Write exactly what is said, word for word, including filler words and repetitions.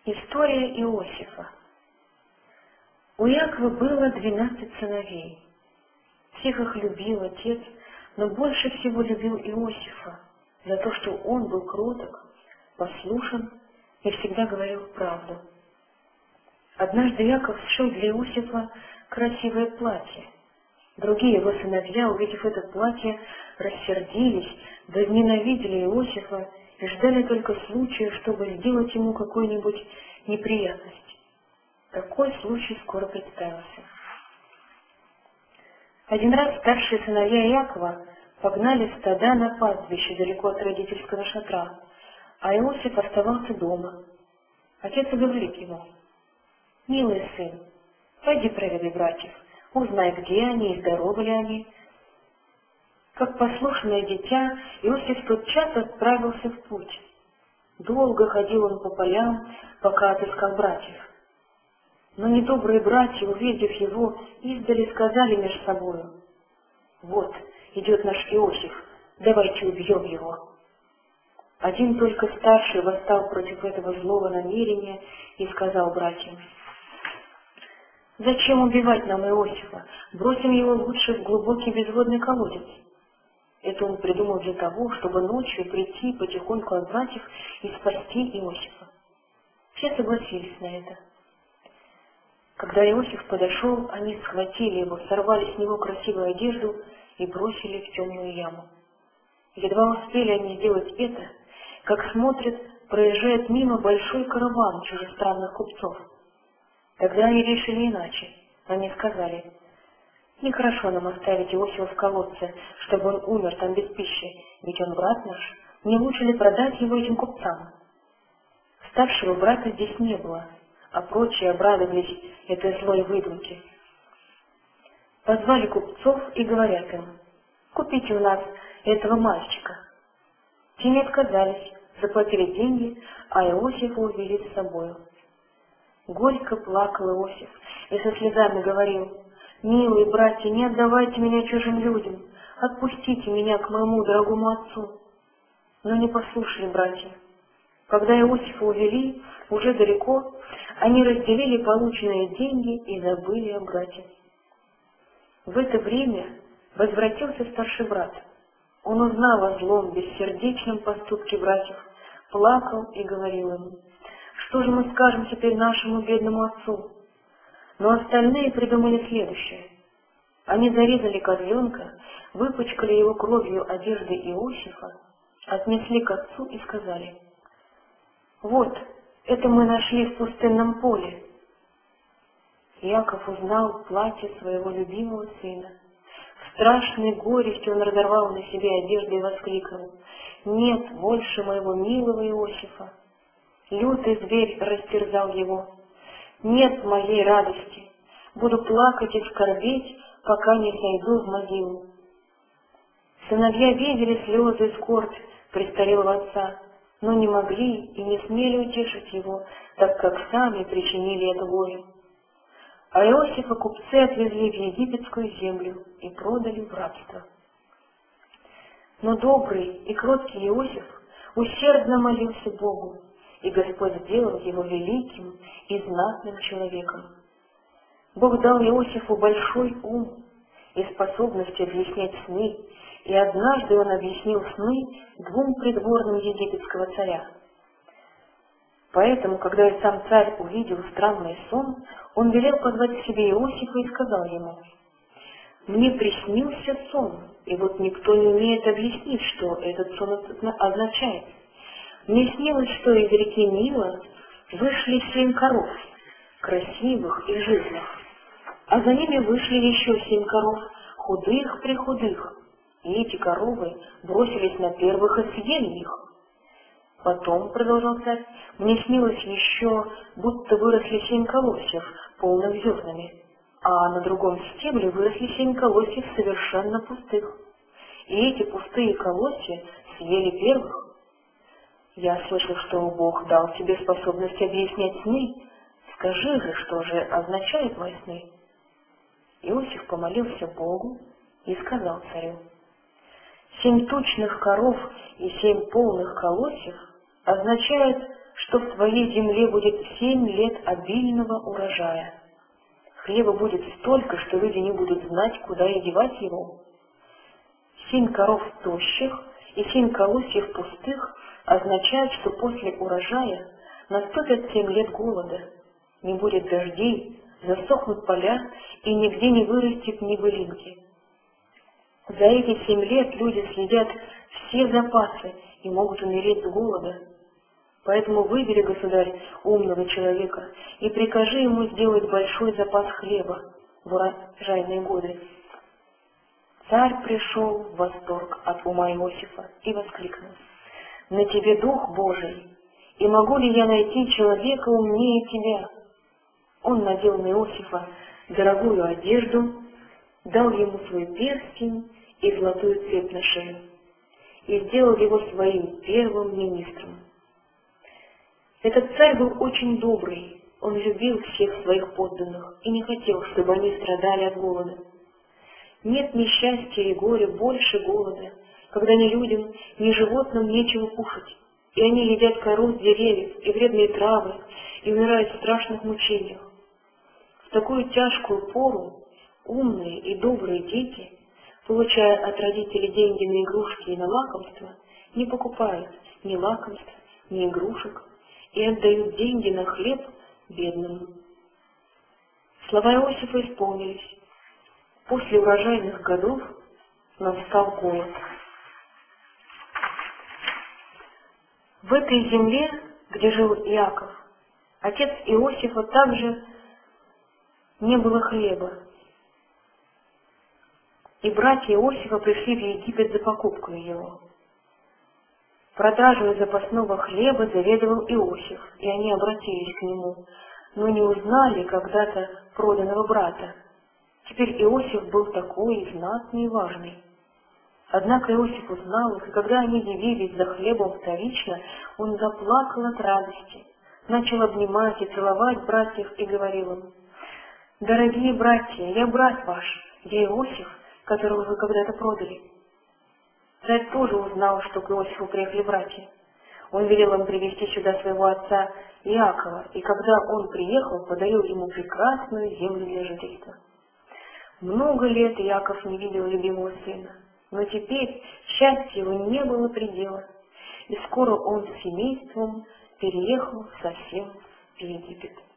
История Иосифа. У Иакова было двенадцать сыновей. Всех их любил отец, но больше всего любил Иосифа за то, что он был кроток, послушен и всегда говорил правду. Однажды Иаков сшил для Иосифа красивое платье. Другие его сыновья, увидев это платье, рассердились, возненавидели Иосифа и ждали только случая, чтобы сделать ему какую-нибудь неприятность. Такой случай скоро представился. Один раз старшие сыновья Иакова погнали стада на пастбище далеко от родительского шатра, а Иосиф оставался дома. Отец и говорит ему: «Милый сын, пойди проведай братьев, узнай, где они и здоровы ли они». Как послушное дитя, Иосиф тотчас отправился в путь. Долго ходил он по полям, пока отыскал братьев. Но недобрые братья, увидев его, издали сказали между собою: «Вот, идет наш Иосиф, давайте убьем его». Один только старший восстал против этого злого намерения и сказал братьям: «Зачем убивать нам Иосифа? Бросим его лучше в глубокий безводный колодец». Это он придумал для того, чтобы ночью прийти потихоньку от братьев и спасти Иосифа. Все согласились на это. Когда Иосиф подошел, они схватили его, сорвали с него красивую одежду и бросили в темную яму. Едва успели они сделать это, как смотрят, проезжает мимо большой караван чужестранных купцов. Тогда они решили иначе. Они сказали: «Нехорошо нам оставить Иосифа в колодце, чтобы он умер там без пищи, ведь он брат наш. Не лучше ли продать его этим купцам?» Старшего брата здесь не было, а прочие обрадовались этой злой выдумке. Позвали купцов и говорят им: «Купите у нас этого мальчика». Те не отказались, заплатили деньги, а Иосифа увели с собою. Горько плакал Иосиф и со слезами говорил: «Милые братья, не отдавайте меня чужим людям, отпустите меня к моему дорогому отцу». Но не послушали братья. Когда Иосифа увели, уже далеко, они разделили полученные деньги и забыли о брате. В это время возвратился старший брат. Он узнал о злом, бессердечном поступке братьев, плакал и говорил им: «Что же мы скажем теперь нашему бедному отцу?» Но остальные придумали следующее. Они зарезали козленка, выпачкали его кровью одежды Иосифа, отнесли к отцу и сказали: «Вот, это мы нашли в пустынном поле». Иаков узнал платье своего любимого сына. В страшной горести он разорвал на себе одежду и воскликнул: «Нет больше моего милого Иосифа!» Лютый зверь растерзал его. «Нет моей радости! Буду плакать и скорбеть, пока не сойду в могилу». Сыновья видели слезы и скорбь престарелого отца, но не могли и не смели утешить его, так как сами причинили это горе. А Иосифа купцы отвезли в египетскую землю и продали в рабство. Но добрый и кроткий Иосиф усердно молился Богу, и Господь сделал его великим и знатным человеком. Бог дал Иосифу большой ум и способность объяснять сны, и однажды он объяснил сны двум придворным египетского царя. Поэтому, когда и сам царь увидел странный сон, он велел позвать к себе Иосифа и сказал ему: «Мне приснился сон, и вот никто не умеет объяснить, что этот сон означает. Мне снилось, что из реки Нила вышли семь коров, красивых и жирных, а за ними вышли еще семь коров, худых-прехудых, и эти коровы бросились на первых и съели их. Потом, — продолжал царь, — мне снилось еще, будто выросли семь колосьев, полных зернами, а на другом стебле выросли семь колосьев совершенно пустых, и эти пустые колосья съели первых. Я слышал, что Бог дал тебе способность объяснять сны. Скажи же, что же означают мои сны?» Иосиф помолился Богу и сказал царю: «Семь тучных коров и семь полных колосьев означают, что в твоей земле будет семь лет обильного урожая. Хлеба будет столько, что люди не будут знать, куда и девать его. Семь коров тощих и семь колосьев пустых означают, что после урожая наступят семь лет голода, не будет дождей, засохнут поля и нигде не вырастет ни былинки. За эти семь лет люди съедят все запасы и могут умереть с голода. Поэтому выбери, государь, умного человека и прикажи ему сделать большой запас хлеба в урожайные годы. Царь пришел в восторг от ума Иосифа и воскликнул: «На тебе Дух Божий, и могу ли я найти человека умнее тебя?» Он надел на Иосифа дорогую одежду, дал ему свой перстень и золотую цепь на шею, и сделал его своим первым министром. Этот царь был очень добрый, он любил всех своих подданных и не хотел, чтобы они страдали от голода. Нет ни счастья и горя больше голода, когда ни людям, ни животным нечего кушать, и они едят кору с деревьев и вредные травы и умирают в страшных мучениях. В такую тяжкую пору умные и добрые дети, получая от родителей деньги на игрушки и на лакомства, не покупают ни лакомств, ни игрушек и отдают деньги на хлеб бедным. Слова Иосифа исполнились. После урожайных годов настал голод. В этой земле, где жил Иаков, отец Иосифа, также не было хлеба. И братья Иосифа пришли в Египет за покупкой его. Продажей запасного хлеба заведовал Иосиф, и они обратились к нему, но не узнали когда-то проданного брата. Теперь Иосиф был такой знатный и важный. Однако Иосиф узнал их, и когда они явились за хлебом вторично, он заплакал от радости, начал обнимать и целовать братьев и говорил им: «Дорогие братья, я брат ваш, я Иосиф, которого вы когда-то продали». Царь тоже узнал, что к Иосифу приехали братья. Он велел им привести сюда своего отца Иакова, и когда он приехал, подарил ему прекрасную землю для жительства. Много лет Иаков не видел любимого сына, но теперь счастью его не было предела, и скоро он с семейством переехал совсем в Египет.